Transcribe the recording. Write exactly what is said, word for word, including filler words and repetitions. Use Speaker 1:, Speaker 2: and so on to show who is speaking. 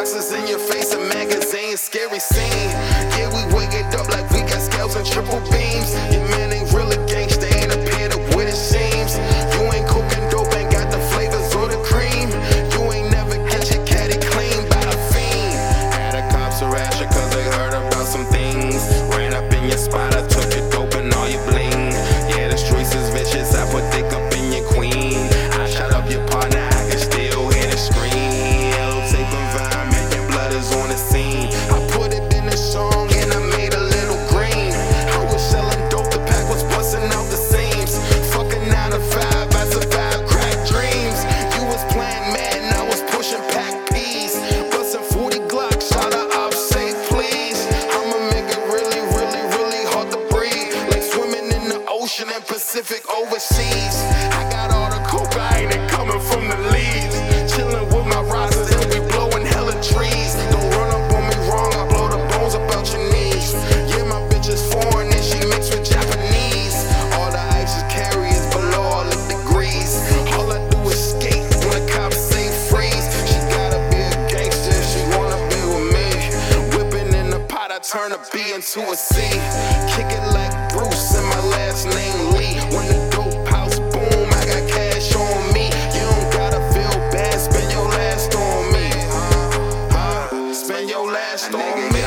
Speaker 1: boxes in your face, a magazine, scary scene. Yeah, we wake it up like we got scales and triple beams. Your man ain't really gangsta, ain't a pair of what it seems. You ain't cooking dope, ain't got the flavors or the cream. You ain't never get your caddy clean by a fiend. Had the cops harass you cause they heard about some things. Ran up in your spot, I took your dope and all your bling. Yeah, the streets is vicious, I put dick up in your queen. I shot up your partner, I can still hear the scream. Yellow tape and vine, man, your blood is on the scene. I put it in a song and I made a little green. I was selling dope, the pack was busting out the seams. Fucking nine to five, I survived crack dreams. You was playing Madden, I was pushing pack P's. Busting forty Glock, shot her up, say please. I'ma make it really, really, really hard to breathe. Like swimming in the ocean and Pacific overseas. I got all the cocaine and coming from the leaves. Chilling with my risers and we blowing hella trees. Don't run up on me wrong, I blow the bones about your knees. Yeah, my bitch is foreign and she mixed with Japanese. All the ice is carry is below all the degrees. All I do is skate when the cops say freeze. She gotta be a gangster if she wanna be with me. Whipping in the pot, I turn a B into a C. Kick it like Bruce and my last name Lee. When the dope house boom, I got cash on me. You don't gotta feel bad, spend your last on me. Huh? Spend your last on me.